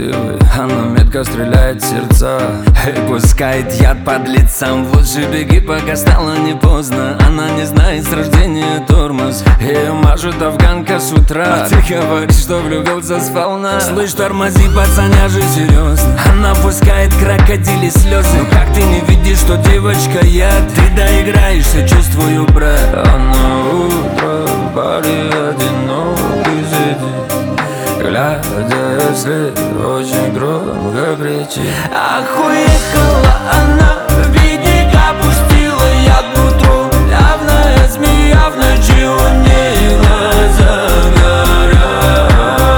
красивый, она метко стреляет в сердца и пускает яд под лицам. Лучше беги, пока стало не поздно. Она не знает с рождения тормоз, ее мажет афганка с утра. А ты говоришь, что влюбился сполна. Слышь, тормози, пацаняжи, серьезно. Она пускает крокодили слезы. Но как ты не видишь, что девочка я? Ты доиграешься, чувствую, брат. А на утро в баре одинокий сидит, глядя, если очень громко кричит. Ах, уехала она, бедняк, опустила яд в нутро. Явная змея в ночи, у ней глаза горят.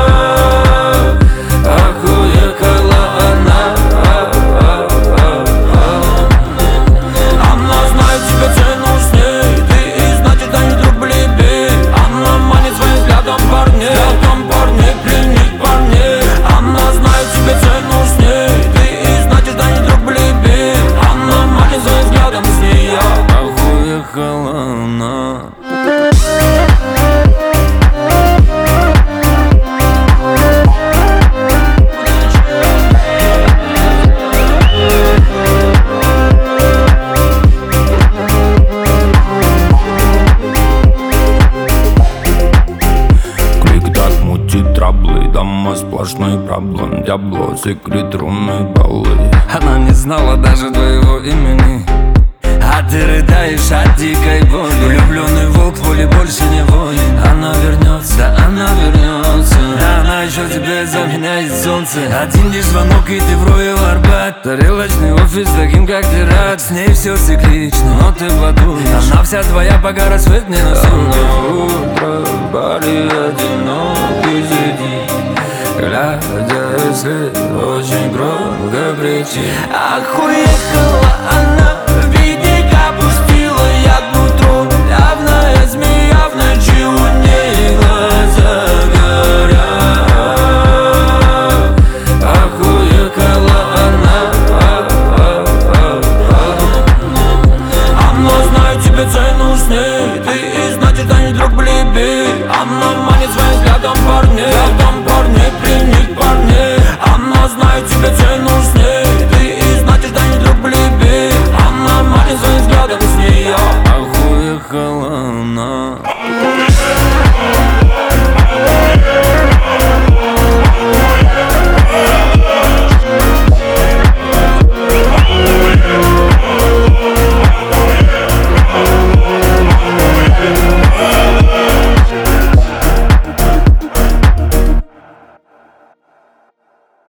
Ах, уехала она. Она знает тебе цену с ней, ты и значит, да не друг блиби. Она манит своим взглядом парней, пленит парней. Она знает тебе цену с ней, ты и значит, да не друг блиби. Она манит своим взглядом с ней. Ах, уехала она. Траблы, дома сплошной проблем. Диабло, секрет, рунные баллы. Она не знала даже твоего имени, а ты рыдаешь от дикой боли. Влюбленный волк в поле больше не воин. Она вернется, да она вернется. Да она еще тебе заменяет солнце. Один лишь звонок и ты в Роял Арбат. Тарелочный офис таким, как ты рад. С ней все циклично, но ты подумаешь, она вся твоя, пока рассвет не наступит. Утро в баре одинокий сидит, глядя, если очень громко кричит. Ах, уехала она.